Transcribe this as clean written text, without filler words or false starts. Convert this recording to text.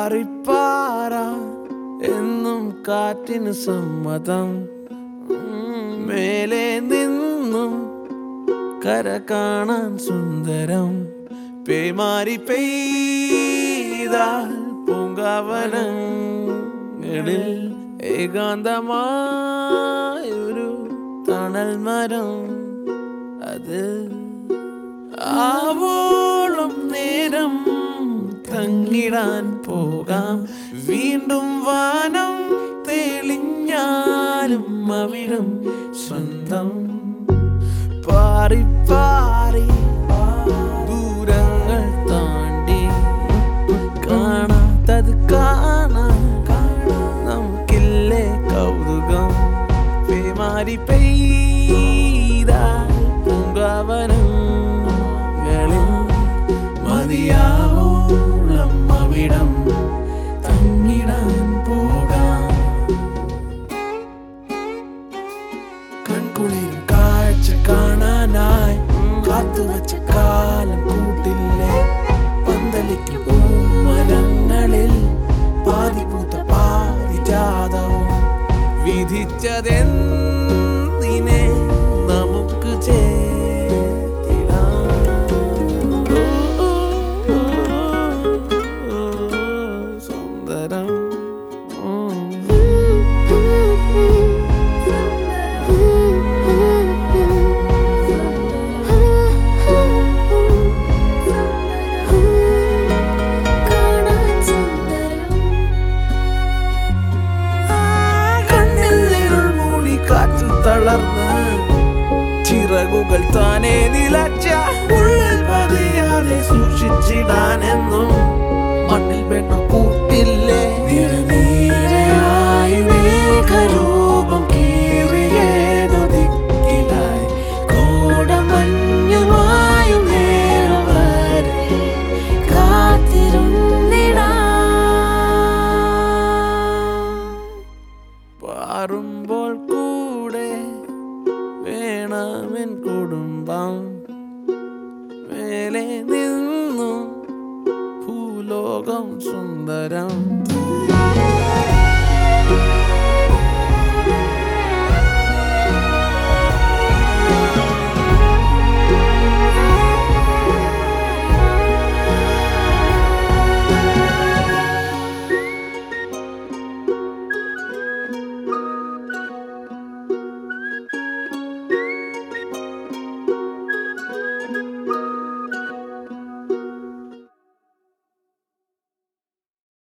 പാറിപ്പാറ എന്നും കാറ്റിന് സമ്മതം. മേലെ നിന്നും കര കാണാൻ സുന്ദരം. പേമാരി പെയ്താൽ പൂങ്കാവനങ്ങളിൽ ഏകാന്തമായൊരു തണൽ മരം. അത് ആവോളം നേരം തങ്ങിടാൻ പോകാം. വീണ്ടും വാനം തെളിഞ്ഞാലും അവിടം സ്വന്തം. പാറിപ്പാറി ദൂരങ്ങൾ താണ്ടി കാണാത്തത് കാണാൻ നമുക്കില്ലേ കൗതുകം. പേമാരി പെയ്താൽ പൂങ്കാവനങ്ങളിൽ മതിയാവോളം അവിടം തങ്ങിടാൻ പോകാം. കൺകുളിരും കാഴ്ച കാണാനായി കാത്തുവച്ച കാലം കൂട്ടില്ലേ. പന്തലിക്കും പൂമരങ്ങളിൽ പാതിപൂത്ത പാരിജാതവും. വിധിച്ചതെന്തിനെ നമുക്ക് സുന്ദരം. തളർന്ന് ചിറകുകൾ താനെ നിലച്ച ഉള്ളിൽ പതിയാതെ സൂക്ഷിച്ചിടാനെന്നും മണ്ണിൽ പെണ്ണു കൂട്ടില്ലേ. നിരനിരയായി മേഘരൂപം കീറിയേതു ദിക്കിലായി കോടമഞ്ഞുമായും നേരം വരെ കാത്തിരുന്നിടാം. പാറുമ്പോൾ കൂടെ വേണമെൻ കുടുംബം. മേലെ നിന്നും ഭൂലോകം സുന്ദരം.